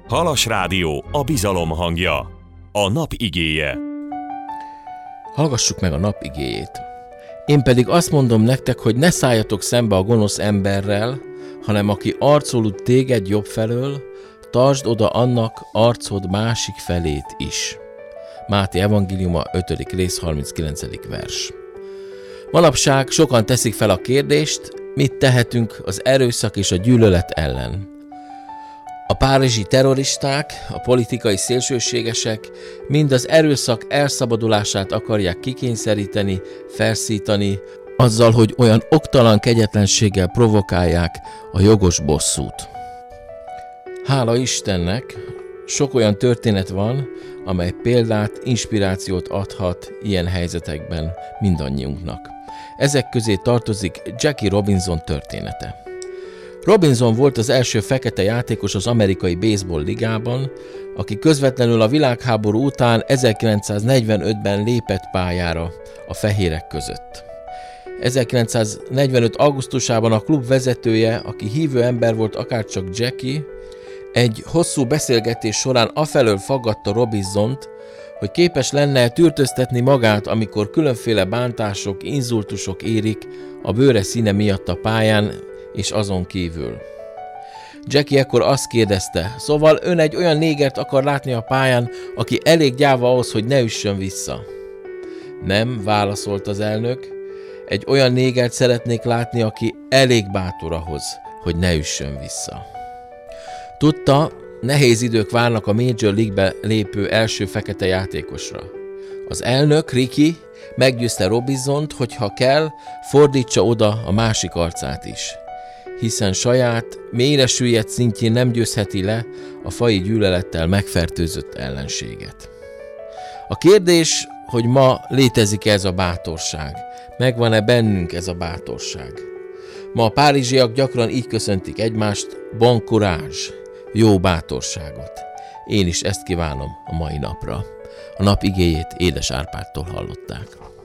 Halas Rádió, a bizalom hangja. A nap igéje. Hallgassuk meg a nap igéjét. Én pedig azt mondom nektek, hogy ne szálljatok szembe a gonosz emberrel, hanem aki arcolud téged jobb felől, tartsd oda annak arcod másik felét is. Máté evangéliuma 5. rész 39. vers. Manapság sokan teszik fel a kérdést, mit tehetünk az erőszak és a gyűlölet ellen. A párizsi terroristák, a politikai szélsőségesek mind az erőszak elszabadulását akarják kikényszeríteni, felszítani, azzal, hogy olyan oktalan kegyetlenséggel provokálják a jogos bosszút. Hála Istennek, sok olyan történet van, amely példát, inspirációt adhat ilyen helyzetekben mindannyiunknak. Ezek közé tartozik Jackie Robinson története. Robinson volt az első fekete játékos az amerikai baseball ligában, aki közvetlenül a világháború után 1945-ben lépett pályára a fehérek között. 1945. augusztusában a klub vezetője, aki hívő ember volt akárcsak Jackie, egy hosszú beszélgetés során afelől faggatta Robinsont, hogy képes lenne tűrtöztetni magát, amikor különféle bántások, inzultusok érik a bőre színe miatt a pályán, és azon kívül. Jackie ekkor azt kérdezte, szóval ön egy olyan négert akar látni a pályán, aki elég gyáva ahhoz, hogy ne üssön vissza. Nem, válaszolt az elnök, egy olyan négert szeretnék látni, aki elég bátor ahhoz, hogy ne üssön vissza. Tudta, nehéz idők várnak a Major League-be lépő első fekete játékosra. Az elnök, Ricky, meggyőzte Robinsont, hogy ha kell, fordítsa oda a másik arcát is, hiszen saját, mélyre süllyedt szintjén nem győzheti le a faji gyűlölettel megfertőzött ellenséget. A kérdés, hogy ma létezik ez a bátorság, megvan-e bennünk ez a bátorság. Ma a párizsiak gyakran így köszöntik egymást, bon courage, jó bátorságot. Én is ezt kívánom a mai napra. A nap igéjét Édes Árpádtól hallották.